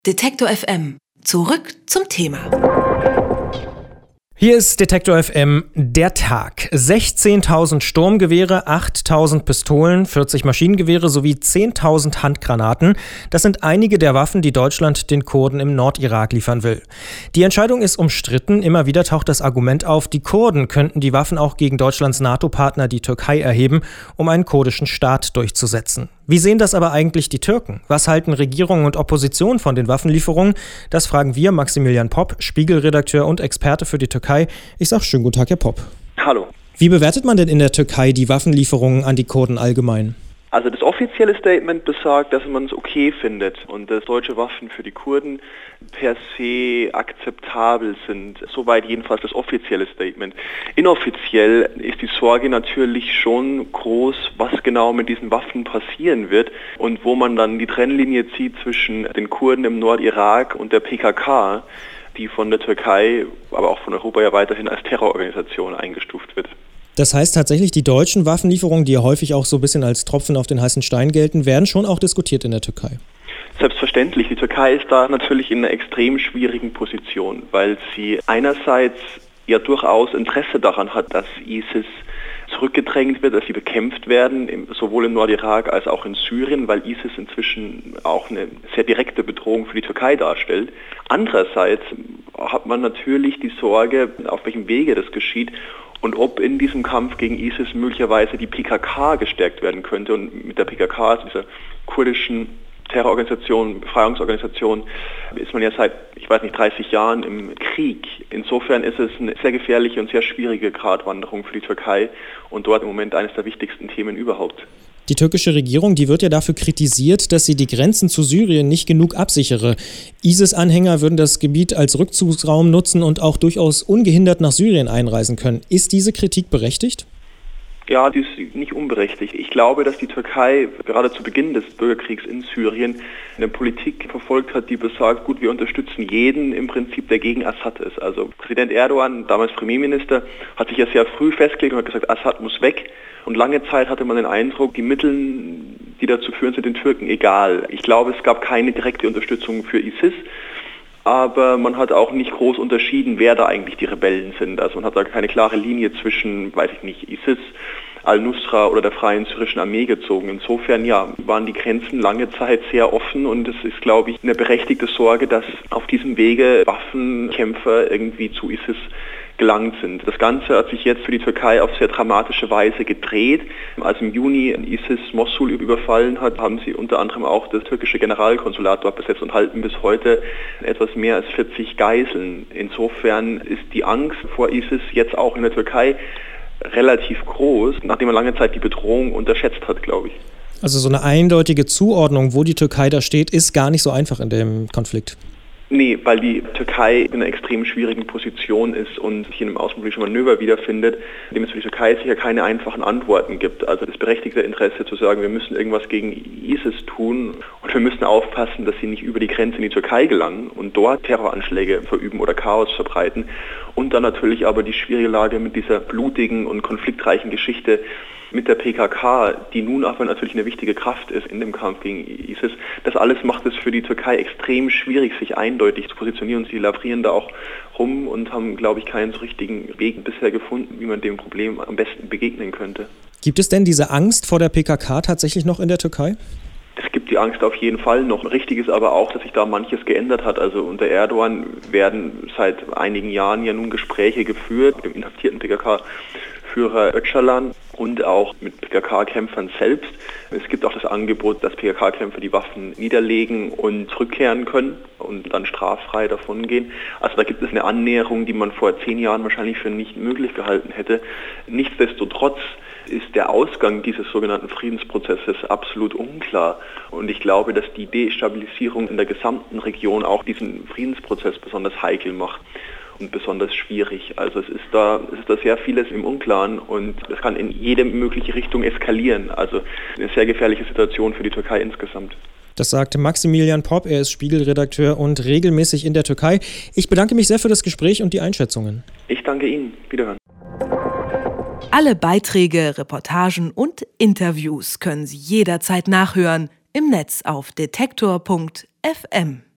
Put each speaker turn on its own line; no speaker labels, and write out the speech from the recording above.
Detektor FM. Zurück zum Thema.
Hier ist Detektor FM, der Tag. 16.000 Sturmgewehre, 8.000 Pistolen, 40 Maschinengewehre sowie 10.000 Handgranaten. Das sind einige der Waffen, die Deutschland den Kurden im Nordirak liefern will. Die Entscheidung ist umstritten. Immer wieder taucht das Argument auf, die Kurden könnten die Waffen auch gegen Deutschlands NATO-Partner, die Türkei, erheben, um einen kurdischen Staat durchzusetzen. Wie sehen das aber eigentlich die Türken? Was halten Regierung und Opposition von den Waffenlieferungen? Das fragen wir Maximilian Popp, Spiegel-Redakteur und Experte für die Türkei. Ich sage schönen guten Tag, Herr Popp.
Hallo.
Wie bewertet man denn in der Türkei die Waffenlieferungen an die Kurden allgemein?
Also das offizielle Statement besagt, dass man es okay findet und dass deutsche Waffen für die Kurden per se akzeptabel sind. Soweit jedenfalls das offizielle Statement. Inoffiziell ist die Sorge natürlich schon groß, was genau mit diesen Waffen passieren wird und wo man dann die Trennlinie zieht zwischen den Kurden im Nordirak und der PKK, die von der Türkei, aber auch von Europa ja weiterhin als Terrororganisation eingestuft wird.
Das heißt tatsächlich, die deutschen Waffenlieferungen, die ja häufig auch so ein bisschen als Tropfen auf den heißen Stein gelten, werden schon auch diskutiert in der Türkei.
Selbstverständlich. Die Türkei ist da natürlich in einer extrem schwierigen Position, weil sie einerseits ja durchaus Interesse daran hat, dass ISIS zurückgedrängt wird, dass sie bekämpft werden, sowohl im Nordirak als auch in Syrien, weil ISIS inzwischen auch eine sehr direkte Bedrohung für die Türkei darstellt. Andererseits hat man natürlich die Sorge, auf welchem Wege das geschieht und ob in diesem Kampf gegen ISIS möglicherweise die PKK gestärkt werden könnte. Und mit der PKK, also dieser kurdischen Terrororganisation, Befreiungsorganisation, ist man ja seit, 30 Jahren im Krieg. Insofern ist es eine sehr gefährliche und sehr schwierige Gratwanderung für die Türkei und dort im Moment eines der wichtigsten Themen überhaupt.
Die türkische Regierung, die wird ja dafür kritisiert, dass sie die Grenzen zu Syrien nicht genug absichere. ISIS-Anhänger würden das Gebiet als Rückzugsraum nutzen und auch durchaus ungehindert nach Syrien einreisen können. Ist diese Kritik berechtigt?
Ja, die ist nicht unberechtigt. Ich glaube, dass die Türkei gerade zu Beginn des Bürgerkriegs in Syrien eine Politik verfolgt hat, die besagt, gut, wir unterstützen jeden im Prinzip, der gegen Assad ist. Also Präsident Erdogan, damals Premierminister, hat sich ja sehr früh festgelegt und hat gesagt, Assad muss weg. Und lange Zeit hatte man den Eindruck, die Mittel, die dazu führen, sind den Türken egal. Ich glaube, es gab keine direkte Unterstützung für ISIS. Aber man hat auch nicht groß unterschieden, wer da eigentlich die Rebellen sind. Also man hat da keine klare Linie zwischen, ISIS, Al-Nusra oder der Freien Syrischen Armee gezogen. Insofern, waren die Grenzen lange Zeit sehr offen und es ist, glaube ich, eine berechtigte Sorge, dass auf diesem Wege Waffenkämpfer irgendwie zu ISIS gelangt sind. Das Ganze hat sich jetzt für die Türkei auf sehr dramatische Weise gedreht. Als im Juni ISIS Mossul überfallen hat, haben sie unter anderem auch das türkische Generalkonsulat dort besetzt und halten bis heute etwas mehr als 40 Geiseln. Insofern ist die Angst vor ISIS jetzt auch in der Türkei relativ groß, nachdem man lange Zeit die Bedrohung unterschätzt hat, glaube ich.
Also so eine eindeutige Zuordnung, wo die Türkei da steht, ist gar nicht so einfach in dem Konflikt.
Nee, weil die Türkei in einer extrem schwierigen Position ist und sich in einem außenpolitischen Manöver wiederfindet, in dem es für die Türkei sicher keine einfachen Antworten gibt. Also das berechtigte Interesse zu sagen, wir müssen irgendwas gegen ISIS tun und wir müssen aufpassen, dass sie nicht über die Grenze in die Türkei gelangen und dort Terroranschläge verüben oder Chaos verbreiten. Und dann natürlich aber die schwierige Lage mit dieser blutigen und konfliktreichen Geschichte mit der PKK, die nun aber natürlich eine wichtige Kraft ist in dem Kampf gegen ISIS. Das alles macht es für die Türkei extrem schwierig, sich eindeutig zu positionieren. Sie lavrieren da auch rum und haben, glaube ich, keinen so richtigen Weg bisher gefunden, wie man dem Problem am besten begegnen könnte.
Gibt es denn diese Angst vor der PKK tatsächlich noch in der Türkei?
Es gibt die Angst auf jeden Fall noch. Richtig ist aber auch, dass sich da manches geändert hat. Also unter Erdogan werden seit einigen Jahren ja nun Gespräche geführt mit dem inhaftierten PKK-Führer Öcalan und auch mit PKK-Kämpfern selbst. Es gibt auch das Angebot, dass PKK-Kämpfer die Waffen niederlegen und zurückkehren können und dann straffrei davongehen. Also da gibt es eine Annäherung, die man vor 10 Jahren wahrscheinlich für nicht möglich gehalten hätte. Nichtsdestotrotz ist der Ausgang dieses sogenannten Friedensprozesses absolut unklar. Und ich glaube, dass die Destabilisierung in der gesamten Region auch diesen Friedensprozess besonders heikel macht und besonders schwierig. Also es ist da sehr vieles im Unklaren und es kann in jede mögliche Richtung eskalieren. Also eine sehr gefährliche Situation für die Türkei insgesamt.
Das sagte Maximilian Popp, er ist Spiegel-Redakteur und regelmäßig in der Türkei. Ich bedanke mich sehr für das Gespräch und die Einschätzungen.
Ich danke Ihnen. Wiederhören.
Alle Beiträge, Reportagen und Interviews können Sie jederzeit nachhören im Netz auf detektor.fm.